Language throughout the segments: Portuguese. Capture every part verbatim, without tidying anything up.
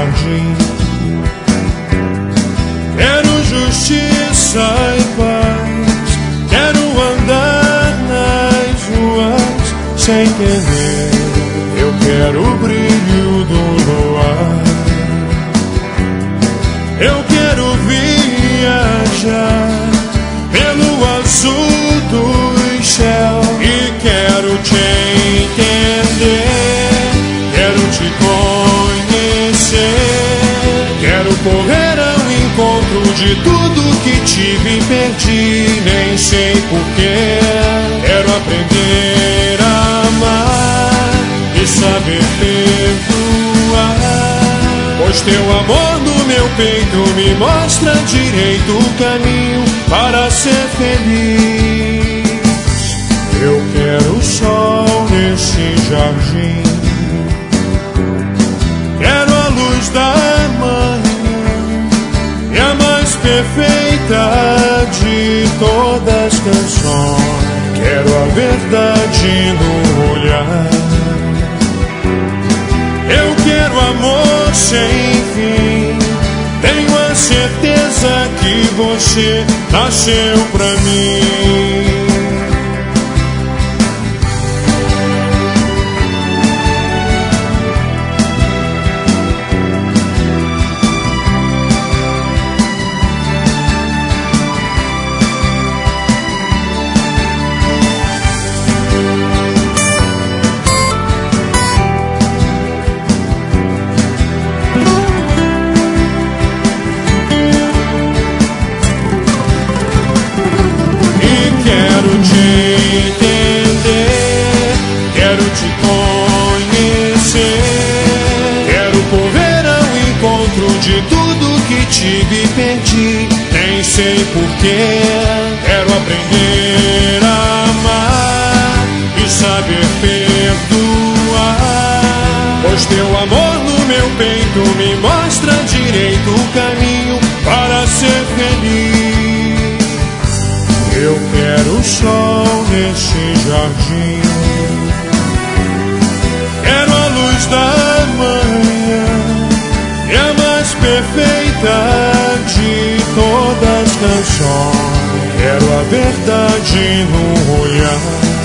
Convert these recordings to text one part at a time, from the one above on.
jardim. Quero justiça e paz, quero andar nas ruas sem temer. Eu quero o brilho do luar. Eu quero viajar pelo azul dos céus e quero te entender, quero te conhecer, quero correr ao encontro de tudo que tive e perdi, nem sei porquê. Quero aprender a amar e saber perdoar, pois teu amor no meu peito me mostra direito o caminho para ser feliz. Eu quero o sol nesse jardim, quero a luz da manhã e a mais perfeita de todas as canções. Quero a verdade no olhar. Eu quero amor sem fim. Tenho a certeza que você nasceu pra mim. De tudo que tive e perdi, nem sei porquê. Quero aprender a amar e saber perdoar, pois teu amor no meu peito me mostra direito o caminho para ser feliz. Eu quero o sol nesse jardim, quero a luz da manhã e a mais perfeita de todas as canções. Quero a verdade no olhar.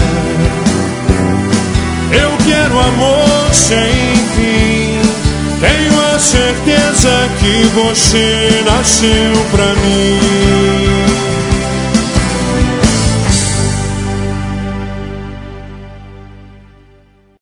Eu quero amor sem fim. Tenho a certeza que você nasceu pra mim.